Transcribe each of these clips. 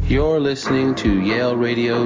You're listening to Yale Radio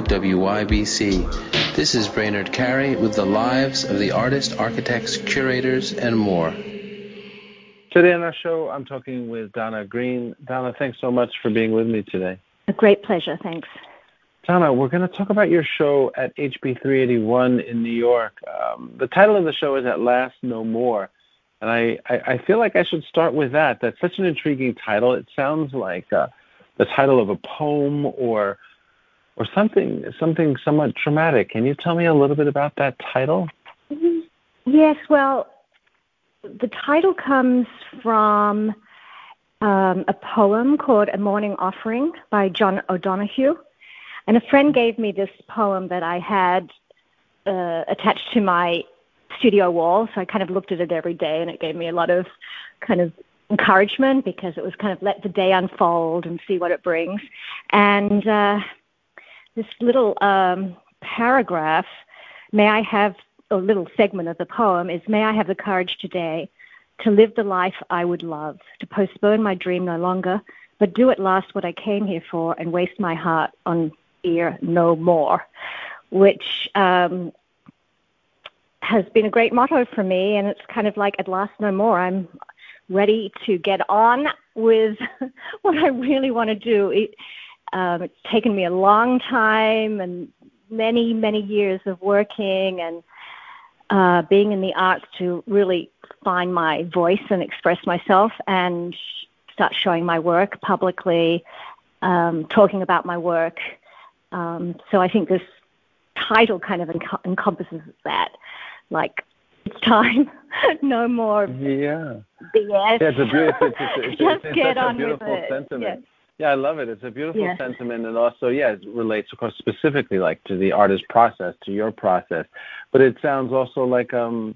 WYBC. This is Brainerd Carey with the lives of the artists, architects, curators, and more. Today on our show, I'm talking with Donna Green. Donna, thanks so much for being with me today. A great pleasure, thanks. Donna, we're going to talk about your show at HB 381 in New York. The title of the show is At Last No More. And I feel like I should start with that. That's such an intriguing title. It sounds like the title of a poem or something somewhat dramatic. Can you tell me a little bit about that title? Yes, well, the title comes from a poem called A Morning Offering by John O'Donohue. And a friend gave me this poem that I had attached to my studio wall, so I kind of looked at it every day, and it gave me a lot of kind of encouragement because it was kind of let the day unfold and see what it brings. And this little paragraph, a little segment of the poem is, may I have the courage today to live the life I would love, to postpone my dream no longer, but do at last what I came here for and waste my heart on fear no more, which has been a great motto for me. And it's kind of like, at last no more. I'm ready to get on with what I really want to do. It's taken me a long time and many, many years of working and being in the arts to really find my voice and express myself and start showing my work publicly, talking about my work. So I think this title kind of encompasses that, like, it's time, no more BS. Yeah, Just get on with it. It's a beautiful sentiment. Yeah, I love it. It's a beautiful sentiment, and also, it relates, of course, specifically like to the artist process, to your process. But it sounds also like a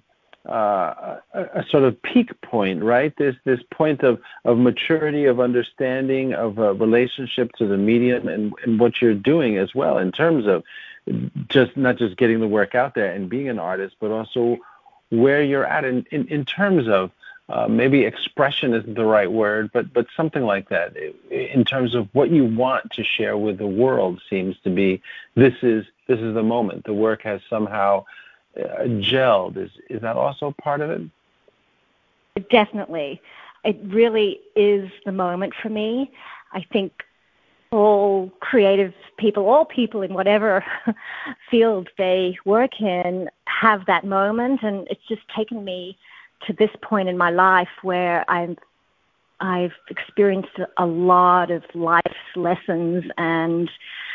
sort of peak point, right? This point of maturity, of understanding, of a relationship to the medium and what you're doing as well, in terms of not just getting the work out there and being an artist, but also where you're at in terms of maybe expression isn't the right word, but something like that, in terms of what you want to share with the world. Seems to be this is the moment. The work has somehow gelled. Is that also part of it? Definitely. It really is the moment for me. I think all creative people, all people in whatever field they work in, have that moment, and it's just taken me to this point in my life where I've experienced a lot of life's lessons, and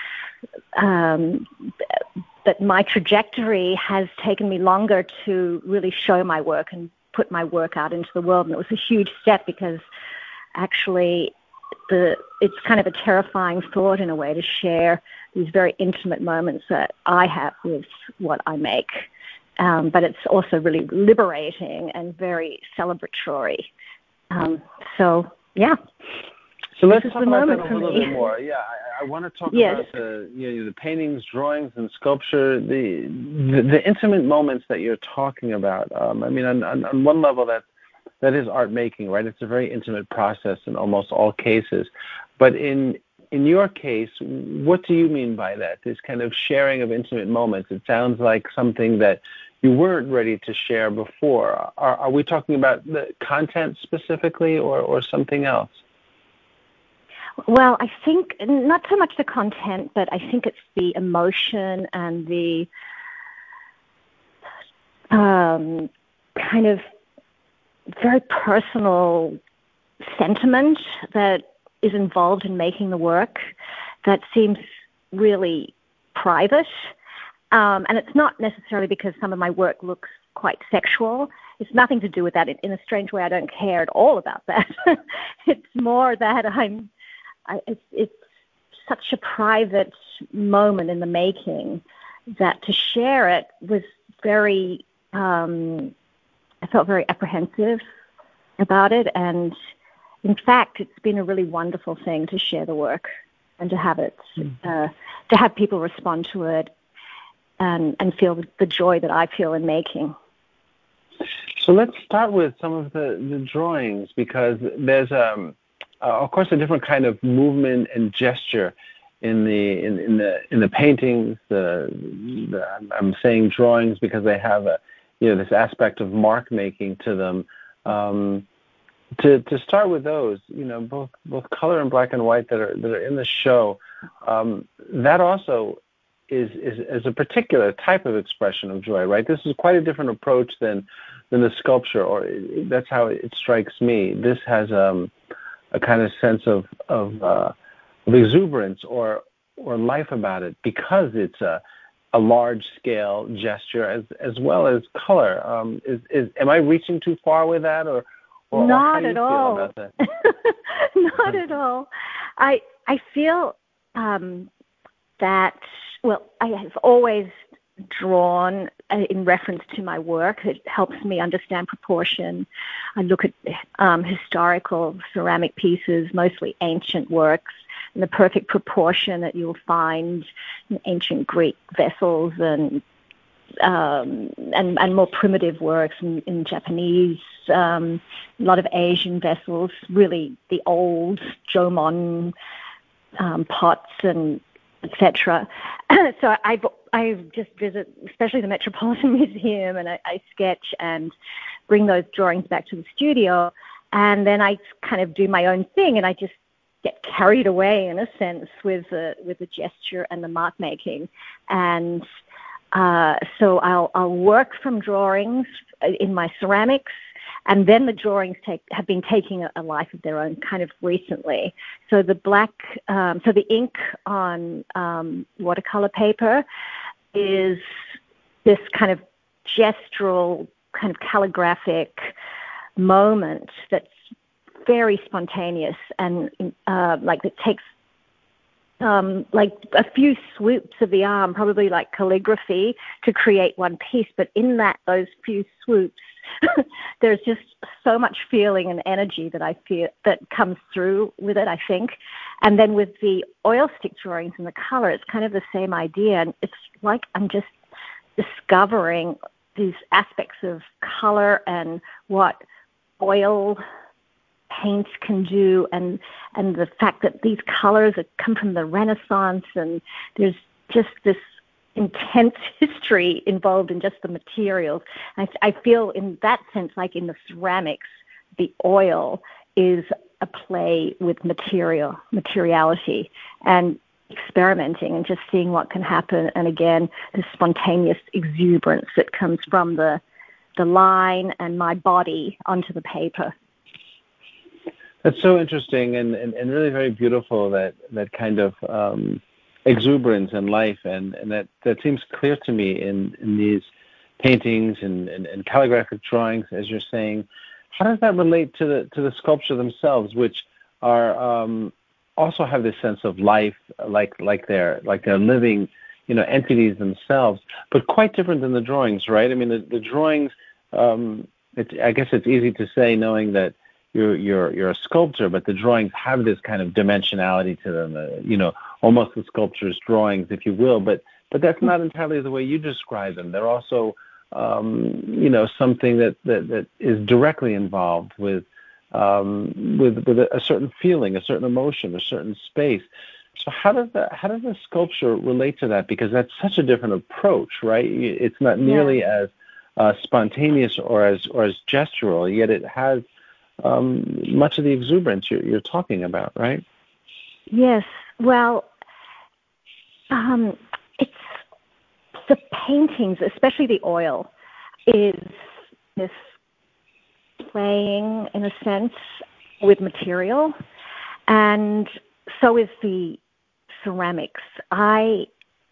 that my trajectory has taken me longer to really show my work and put my work out into the world. And it was a huge step because actually it's kind of a terrifying thought in a way to share these very intimate moments that I have with what I make. But it's also really liberating and very celebratory. So let's talk about that a little bit more. Yeah, I want to talk about the paintings, drawings, and sculpture, the intimate moments that you're talking about. I mean, on one level, that is art making, right? It's a very intimate process in almost all cases. But in your case, what do you mean by that? This kind of sharing of intimate moments. It sounds like something that you weren't ready to share before. Are we talking about the content specifically or something else? Well, I think not so much the content, but I think it's the emotion and the kind of very personal sentiment that is involved in making the work that seems really private. And it's not necessarily because some of my work looks quite sexual. It's nothing to do with that. In a strange way, I don't care at all about that. It's more that it's such a private moment in the making that to share it was very, I felt very apprehensive about it. And in fact, it's been a really wonderful thing to share the work and to have it, to have people respond to it and feel the joy that I feel in making. So let's start with some of the drawings, because there's, of course, a different kind of movement and gesture in the paintings. I'm saying drawings because they have this aspect of mark making to them. To start with those, both color and black and white that are in the show, that also is a particular type of expression of joy, right? This is quite a different approach than the sculpture, or that's how it strikes me. This has a kind of sense of exuberance or life about it because it's a large scale gesture as well as color. Am I reaching too far with that, or not at all? About that? Not at all. I feel that, well, I have always drawn in reference to my work. It helps me understand proportion. I look at historical ceramic pieces, mostly ancient works, and the perfect proportion that you'll find in ancient Greek vessels and more primitive works in Japanese, a lot of Asian vessels, really the old Jomon pots and etc. So I just visit, especially the Metropolitan Museum, and I sketch and bring those drawings back to the studio, and then I kind of do my own thing, and I just get carried away in a sense with the gesture and the mark making, and so I'll work from drawings in my ceramics, and then the drawings have been taking a life of their own kind of recently. So the ink on watercolor paper is this kind of gestural, kind of calligraphic moment that's very spontaneous and like it takes like a few swoops of the arm, probably like calligraphy, to create one piece. But in those few swoops, there's just so much feeling and energy that I feel that comes through with it, I think. And then with the oil stick drawings and the color, it's kind of the same idea. And it's like I'm just discovering these aspects of color and what oil paints can do, and the fact that these colors come from the Renaissance, and there's just this intense history involved in just the materials. I feel in that sense, like in the ceramics, the oil is a play with materiality and experimenting and just seeing what can happen. And again, the spontaneous exuberance that comes from the line and my body onto the paper. That's so interesting and really very beautiful, that kind of exuberance and life, and that seems clear to me in these paintings and calligraphic drawings, as you're saying. How does that relate to the sculpture themselves, which are also have this sense of life, like they're living, entities themselves, but quite different than the drawings, right? I mean, the drawings. I guess it's easy to say, knowing that you're a sculptor, but the drawings have this kind of dimensionality to them, almost the sculptor's drawings, if you will. But that's not entirely the way you describe them. They're also, something that is directly involved with a certain feeling, a certain emotion, a certain space. So how does the sculpture relate to that? Because that's such a different approach, right? It's not nearly as spontaneous or as gestural, yet it has much of the exuberance you're talking about, right? Yes. Well, it's the paintings, especially the oil, is this playing, in a sense, with material, and so is the ceramics. I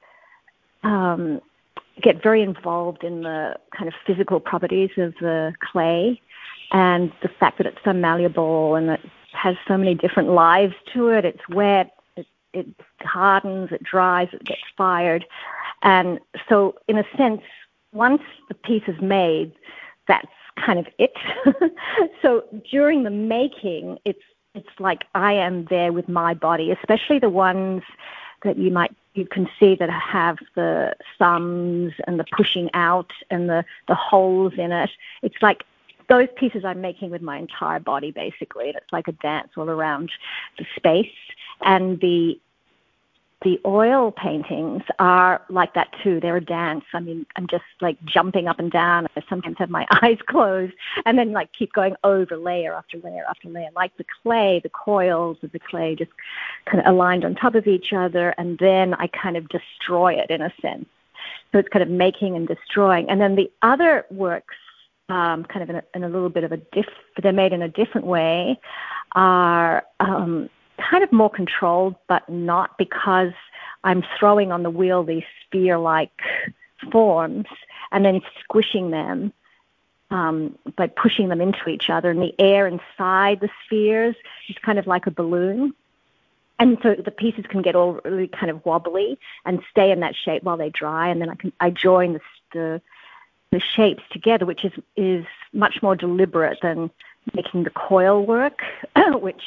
get very involved in the kind of physical properties of the clay, and the fact that it's so malleable and it has so many different lives to it. It's wet, it hardens, it dries, it gets fired. And so, in a sense, once the piece is made, that's kind of it. So during the making, it's like I am there with my body, especially the ones that you can see that have the thumbs and the pushing out and the holes in it. It's like those pieces I'm making with my entire body, basically. And it's like a dance all around the space. And the the oil paintings are like that too. They're a dance. I mean, I'm just like jumping up and down. I sometimes have my eyes closed and then like keep going over layer after layer after layer. Like the clay, the coils of the clay just kind of aligned on top of each other, and then I kind of destroy it in a sense. So it's kind of making and destroying. And then the other works, kind of in a little bit of they're made in a different way, are kind of more controlled, but not, because I'm throwing on the wheel these sphere-like forms and then squishing them by pushing them into each other. And the air inside the spheres is kind of like a balloon. And so the pieces can get all really kind of wobbly and stay in that shape while they dry. And then I join the shapes together, which is much more deliberate than making the coil work, which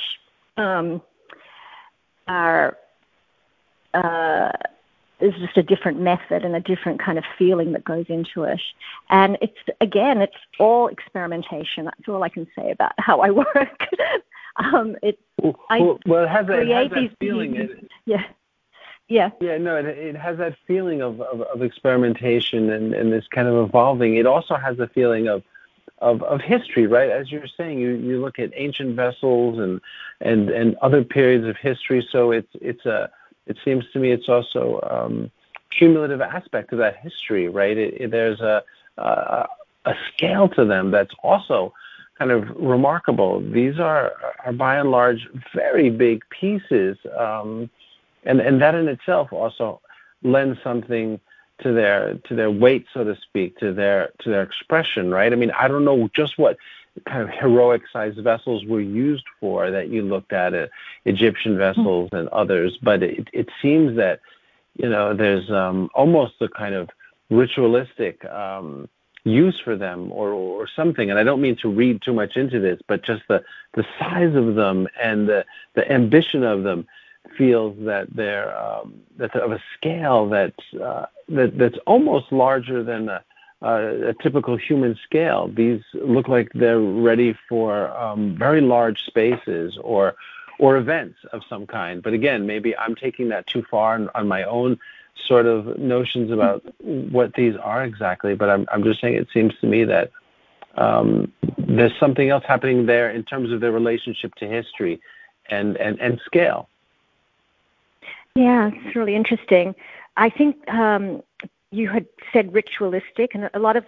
is just a different method and a different kind of feeling that goes into it. And it's all experimentation. That's all I can say about how I work. It has that feeling. Yeah. No, it has that feeling of experimentation and this kind of evolving. It also has a feeling of history, right? As you're saying, you look at ancient vessels and other periods of history. So it seems to me it's also cumulative aspect of that history, right? There's a scale to them that's also kind of remarkable. These are by and large very big pieces, and that in itself also lends something to their weight, so to speak, to their expression, right? I mean, I don't know just what kind of heroic-sized vessels were used for that you looked at, Egyptian vessels and others, but it seems that, there's almost a kind of ritualistic use for them or something. And I don't mean to read too much into this, but just the size of them and the ambition of them feels that they're of a scale that's almost larger than a typical human scale. These look like they're ready for very large spaces or events of some kind. But again, maybe I'm taking that too far on my own sort of notions about what these are exactly. But I'm just saying it seems to me that there's something else happening there in terms of their relationship to history and scale. Yeah, it's really interesting. I think you had said ritualistic, and a lot of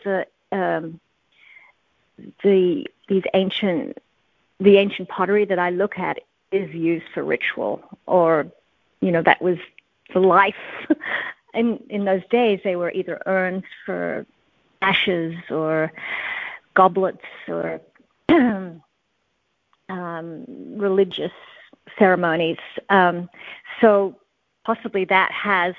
the ancient pottery that I look at is used for ritual, or that was the life. In those days, they were either urns for ashes or goblets or religious ceremonies. So possibly that has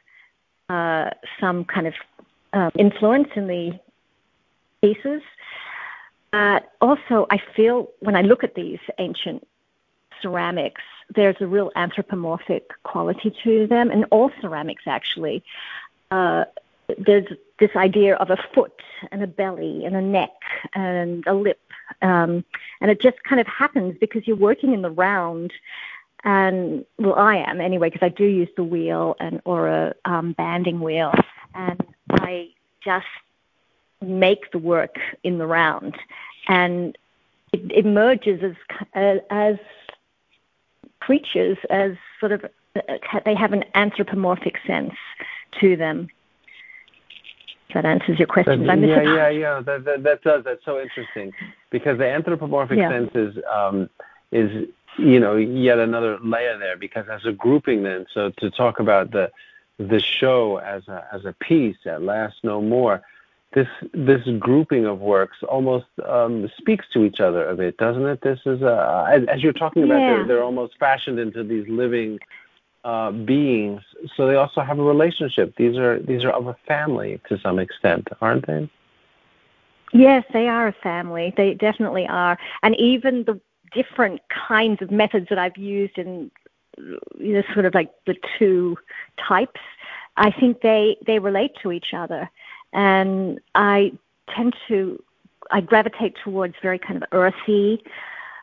some kind of influence in the pieces. Also, I feel when I look at these ancient ceramics, there's a real anthropomorphic quality to them, and all ceramics actually. There's this idea of a foot and a belly and a neck and a lip, and it just kind of happens because you're working in the round. And well, I am anyway, because I do use the wheel or a banding wheel, and I just make the work in the round, and it emerges as creatures, as sort of they have an anthropomorphic sense to them. That answers your question. Yeah. That does. That's so interesting, because the anthropomorphic sense is yet another layer there, because as a grouping then, so to talk about the show as a piece at Last No More, this grouping of works almost speaks to each other a bit, doesn't it? This is as you're talking about, they're almost fashioned into these living beings, so they also have a relationship. These are of a family to some extent, aren't they? Yes, they are a family. They definitely are, and even the different kinds of methods that I've used in sort of like the two types, I think they relate to each other, and I gravitate towards very kind of earthy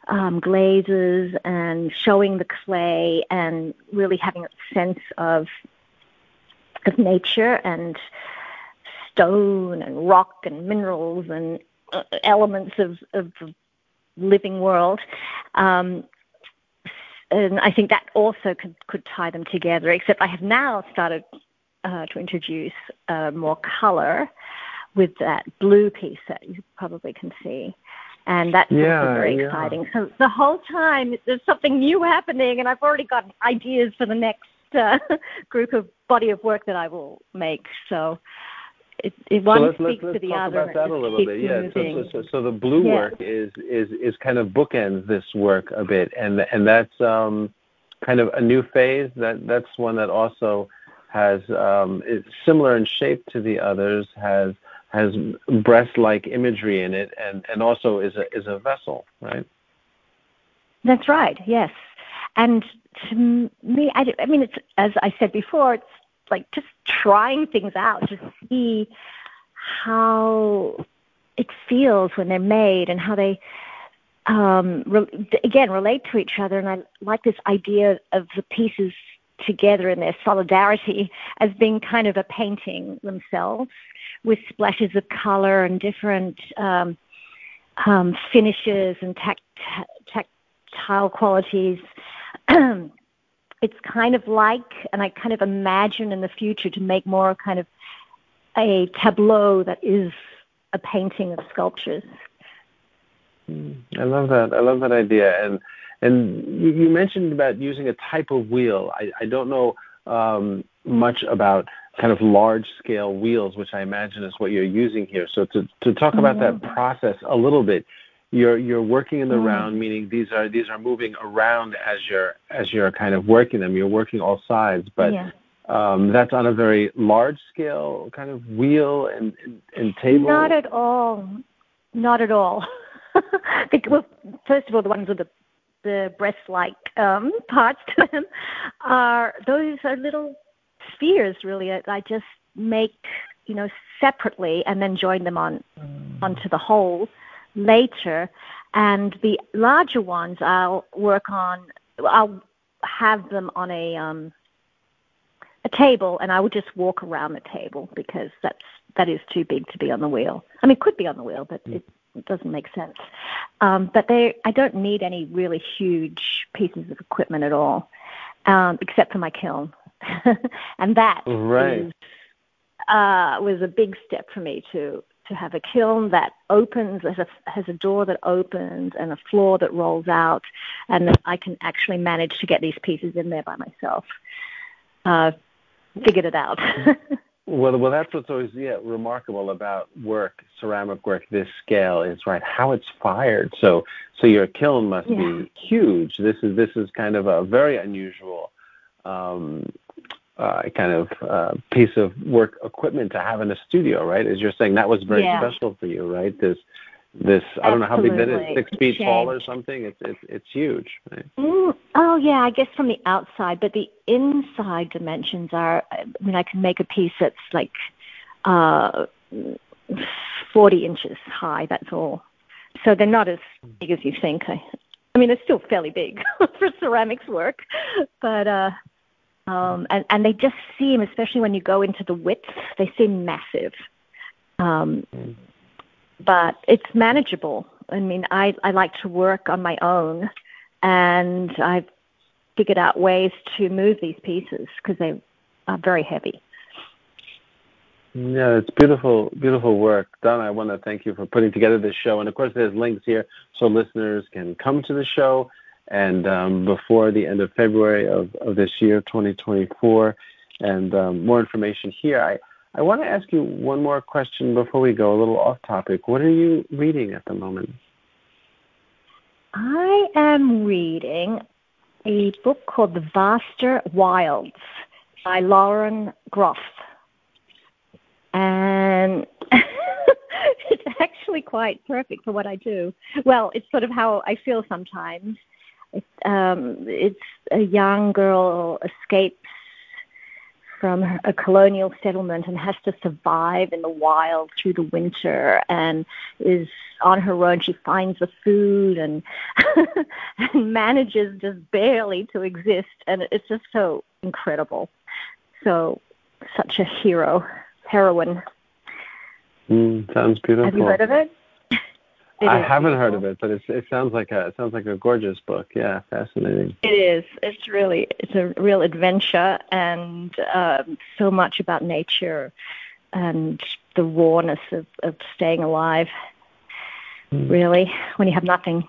glazes and showing the clay and really having a sense of nature and stone and rock and minerals and elements of the living world. And I think that also could tie them together, except I have now started to introduce more color with that blue piece that you probably can see. And that's also very exciting. So the whole time there's something new happening, and I've already got ideas for the next body of work that I will make. So one speaks to the other. Let's talk about that a little bit. Yeah. So the blue work is kind of bookends this work a bit, and that's kind of a new phase. That's one that also has is similar in shape to the others, has breast-like imagery in it, and also is a vessel, right? That's right. Yes, and to me, I mean, it's, as I said before, it's like just trying things out to see how it feels when they're made and how they relate to each other. And I like this idea of the pieces together in their solidarity as being kind of a painting themselves, with splashes of color and different finishes and tactile qualities. It's kind of like, and I kind of imagine in the future to make more kind of a tableau that is a painting of sculptures. I love that. I love that idea. And you mentioned about using a type of wheel. I don't know much about kind of large-scale wheels, which I imagine is what you're using here. So to talk about that process a little bit, you're working in the round, meaning these are moving around as you're kind of working them. You're working all sides, but that's on a very large-scale kind of wheel and table. Not at all. Not at all. Well, first of all, the ones with the breast-like parts to them those are little spheres, really. I just make, separately and then join them onto the whole later. And the larger ones I'll have them on a table, and I will just walk around the table because that is too big to be on the wheel. I mean, it could be on the wheel, but it doesn't make sense. But I don't need any really huge pieces of equipment at all, except for my kiln. And that was a big step for me to have a kiln that opens, has a door that opens and a floor that rolls out, and that I can actually manage to get these pieces in there by myself. Figured it out. Well, that's what's always remarkable about ceramic work this scale is how it's fired. So your kiln must be huge. This is kind of a very unusual kind of piece of work equipment to have in a studio, right? As you're saying, that was very special for you, right? This I don't know how big that is, 6 feet tall or something. It's huge, right? Oh yeah, I guess from the outside, but the inside dimensions are. I mean, I can make a piece that's like 40 inches high. That's all. So they're not as big as you think. I mean, they're still fairly big for ceramics work, but and they just seem, especially when you go into the width, they seem massive. But it's manageable. I mean, I like to work on my own, and I've figured out ways to move these pieces because they are very heavy. Yeah, it's beautiful, beautiful work. Donna, I want to thank you for putting together this show. And, of course, there's links here so listeners can come to the show. And before the end of February of this year, 2024, and more information here. I want to ask you one more question before we go a little off topic. What are you reading at the moment? I am reading a book called The Vaster Wilds by Lauren Groff. And it's actually quite perfect for what I do. Well, it's sort of how I feel sometimes. It's a young girl escapes from a colonial settlement and has to survive in the wild through the winter and is on her own. She finds the food and, and manages just barely to exist. And it's just so incredible. So such a heroine. Sounds beautiful. Have you heard of it? I haven't heard of it, but it sounds like a gorgeous book. Yeah, fascinating. It is. It's a real adventure, and so much about nature and the rawness of staying alive. Really, when you have nothing.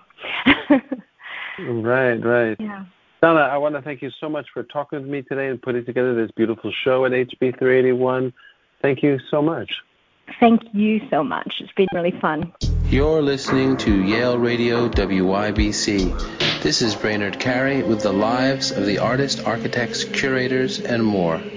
Right. Yeah. Donna, I want to thank you so much for talking with me today and putting together this beautiful show at HB381. Thank you so much. Thank you so much. It's been really fun. You're listening to Yale Radio WYBC. This is Brainerd Carey with the lives of the artists, architects, curators, and more.